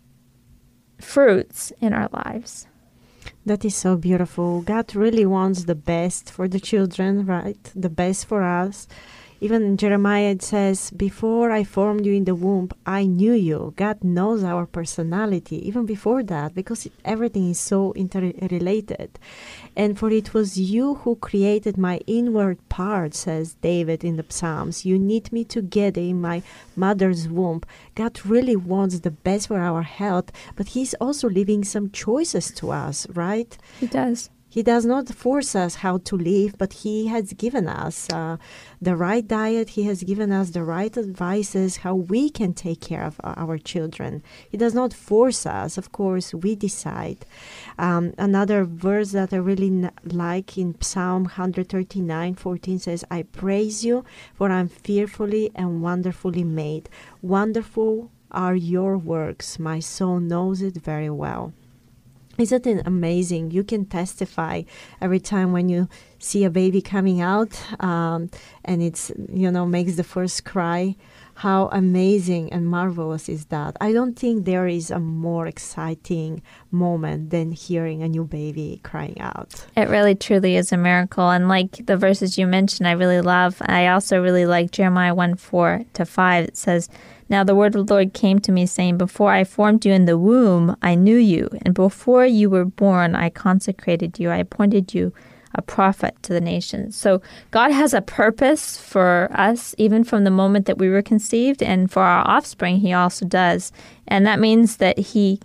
fruits in our lives. That is so beautiful. God really wants the best for the children, right? The best for us. Even in Jeremiah it says, before I formed you in the womb, I knew you. God knows our personality, even before that, because it, everything is so interrelated. And for it was you who created my inward part, says David in the Psalms. You knit me together in my mother's womb. God really wants the best for our health, but he's also leaving some choices to us, right? He does. He does not force us how to live, but he has given us uh, the right diet. He has given us the right advices, how we can take care of our children. He does not force us. Of course, we decide. Um, another verse that I really n- like in Psalm one thirty-nine fourteen says, I praise you, for I'm fearfully and wonderfully made. Wonderful are your works. My soul knows it very well. Isn't it amazing? You can testify every time when you see a baby coming out um, and it's, you know, makes the first cry. How amazing and marvelous is that? I don't think there is a more exciting moment than hearing a new baby crying out. It really truly is a miracle. And like the verses you mentioned, I really love. I also really like Jeremiah one, four to five. It says, now the word of the Lord came to me, saying, before I formed you in the womb, I knew you. And before you were born, I consecrated you. I appointed you a prophet to the nations. So God has a purpose for us, even from the moment that we were conceived. And for our offspring, he also does. And that means that he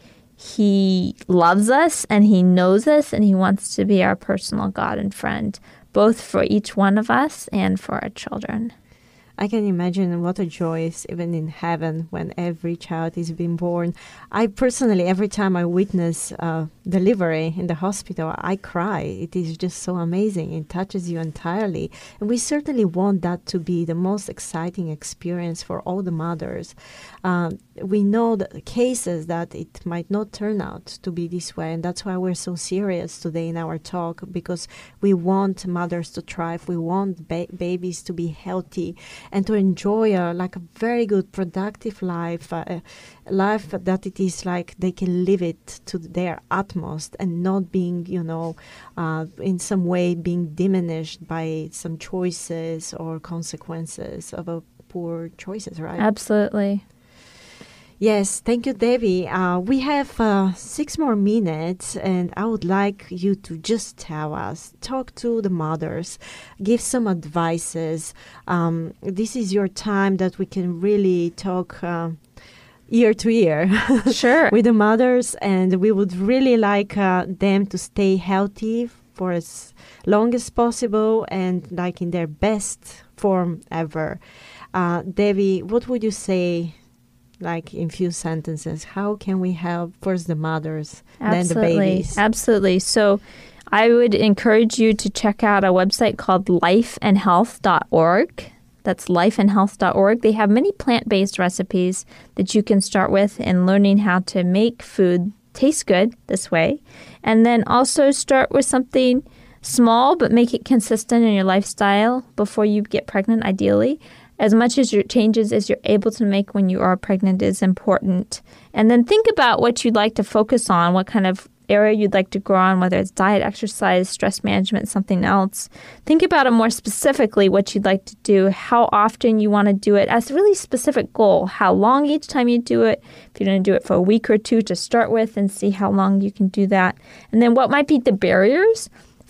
he loves us and he knows us and he wants to be our personal God and friend, both for each one of us and for our children. I can imagine what a joy is even in heaven when every child is being born. I personally, every time I witness uh, delivery in the hospital, I cry. It is just so amazing. It touches you entirely. And we certainly want that to be the most exciting experience for all the mothers. Um, we know the cases that it might not turn out to be this way. And that's why we're so serious today in our talk, because we want mothers to thrive. We want ba- babies to be healthy and to enjoy a, like a very good, productive life, uh, a life that it is like they can live it to their utmost and not being, you know, uh, in some way being diminished by some choices or consequences of a poor choices, right? Absolutely. Yes, thank you, Debbie. Uh, we have uh, six more minutes, and I would like you to just tell us, talk to the mothers, give some advices. Um, this is your time that we can really talk uh, ear to ear Sure. with the mothers, and we would really like uh, them to stay healthy for as long as possible and like in their best form ever. Uh, Debbie, what would you say? Like in few sentences, how can we help first the mothers, Absolutely. then the babies? Absolutely. So I would encourage you to check out a website called life and health dot org. That's life and health dot org. They have many plant-based recipes that you can start with in learning how to make food taste good this way. And then also start with something small, but make it consistent in your lifestyle before you get pregnant, ideally. As much as your changes as you're able to make when you are pregnant is important. And then think about what you'd like to focus on, what kind of area you'd like to grow on, whether it's diet, exercise, stress management, something else. Think about it more specifically, what you'd like to do, how often you want to do it, as a really specific goal, how long each time you do it, if you're going to do it for a week or two to start with and see how long you can do that. And then what might be the barriers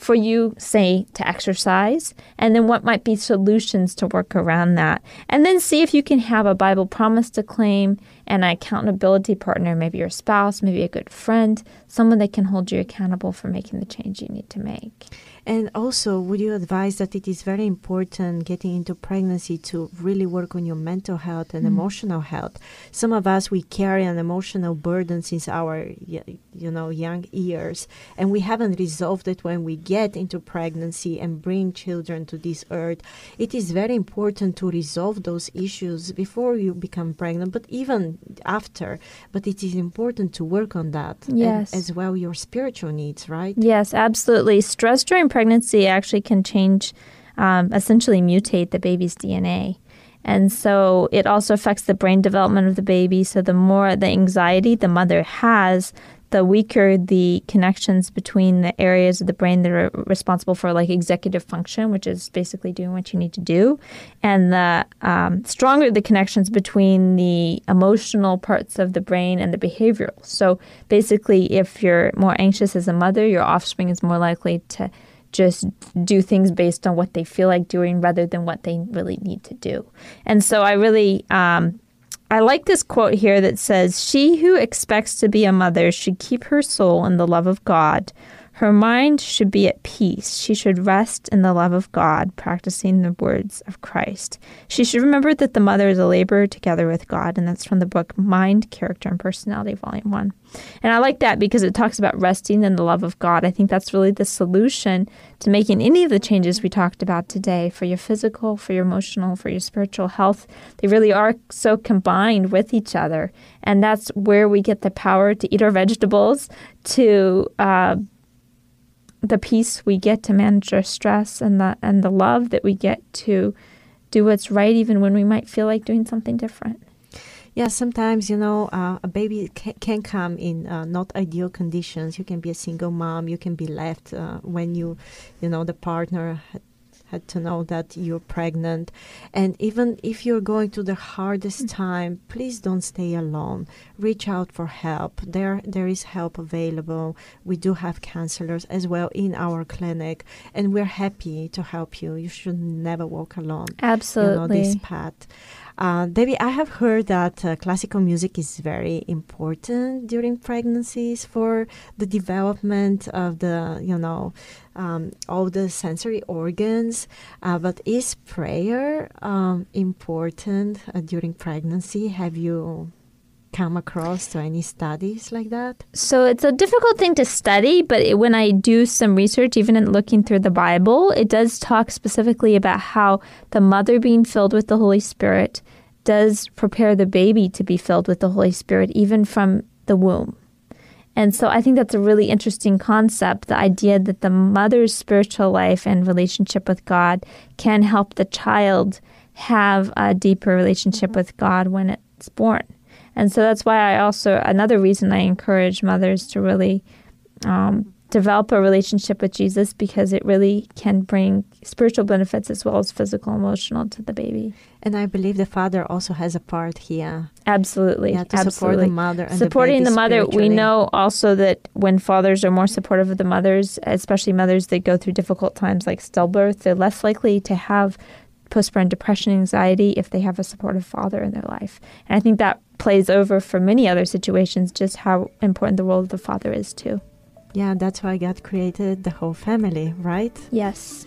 for you, say, to exercise, and then what might be solutions to work around that. And then see if you can have a Bible promise to claim and an accountability partner, maybe your spouse, maybe a good friend, someone that can hold you accountable for making the change you need to make. And also, would you advise that it is very important getting into pregnancy to really work on your mental health and mm. emotional health? Some of us, we carry an emotional burden since our, you know, young years, and we haven't resolved it when we get into pregnancy and bring children to this earth. It is very important to resolve those issues before you become pregnant, but even after. But it is important to work on that. Yes. And as well, your spiritual needs, right? Yes, absolutely. Stress during pregnancy actually can change, um, essentially mutate the baby's D N A. And so it also affects the brain development of the baby. So the more the anxiety the mother has, the weaker the connections between the areas of the brain that are responsible for like executive function, which is basically doing what you need to do, and the um, stronger the connections between the emotional parts of the brain and the behavioral. So basically, if you're more anxious as a mother, your offspring is more likely to just do things based on what they feel like doing rather than what they really need to do. And so I really... Um, I like this quote here that says, "She who expects to be a mother should keep her soul in the love of God. Her mind should be at peace. She should rest in the love of God, practicing the words of Christ. She should remember that the mother is a laborer together with God." And that's from the book Mind, Character, and Personality, Volume one. And I like that because it talks about resting in the love of God. I think that's really the solution to making any of the changes we talked about today for your physical, for your emotional, for your spiritual health. They really are so combined with each other. And that's where we get the power to eat our vegetables, to uh, the peace we get to manage our stress, and the and the love that we get to do what's right even when we might feel like doing something different. Yeah, sometimes, you know, uh, a baby ca- can come in uh, not ideal conditions. You can be a single mom. You can be left uh, when you, you know, the partner had, had to know that you're pregnant. And even if you're going through the hardest time, please don't stay alone. Reach out for help. There, there is help available. We do have counselors as well in our clinic, and we're happy to help you. You should never walk alone. Absolutely. You know, this path. Uh, Debbie, I have heard that uh, classical music is very important during pregnancies for the development of the, you know, um, all the sensory organs. Uh, but is prayer um, important uh, during pregnancy? Have you come across to any studies like that? So it's a difficult thing to study, but it, when I do some research, even in looking through the Bible, it does talk specifically about how the mother being filled with the Holy Spirit does prepare the baby to be filled with the Holy Spirit, even from the womb. And so I think that's a really interesting concept, the idea that the mother's spiritual life and relationship with God can help the child have a deeper relationship with God when it's born. And so that's why I also, another reason I encourage mothers to really um, develop a relationship with Jesus, because it really can bring spiritual benefits as well as physical, emotional to the baby. And I believe the father also has a part here. Absolutely. Yeah, to absolutely. support the mother and Supporting the, the mother, we know also that when fathers are more supportive of the mothers, especially mothers that go through difficult times like stillbirth, they're less likely to have postpartum depression, anxiety if they have a supportive father in their life. And I think that plays over for many other situations, just how important the role of the father is too. Yeah, that's why God created the whole family, right? Yes.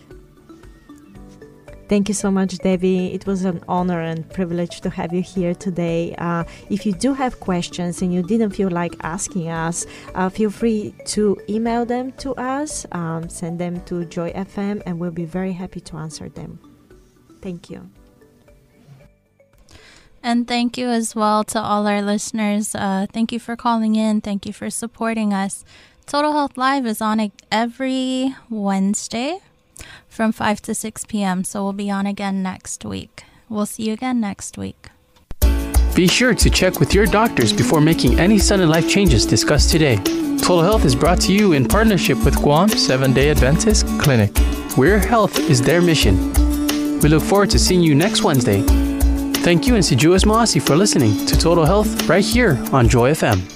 Thank you so much, Debbie. It was an honor and privilege to have you here today. Uh, if you do have questions and you didn't feel like asking us, uh, feel free to email them to us, um, send them to Joy F M, and we'll be very happy to answer them. Thank you. And thank you as well to all our listeners. Uh, thank you for calling in. Thank you for supporting us. Total Health Live is on every Wednesday from five to six p.m. So we'll be on again next week. We'll see you again next week. Be sure to check with your doctors before making any sudden life changes discussed today. Total Health is brought to you in partnership with Guam Seventh-day Adventist Clinic, where health is their mission. We look forward to seeing you next Wednesday. Thank you and Sijuas Maasi for listening to Total Health right here on Joy F M.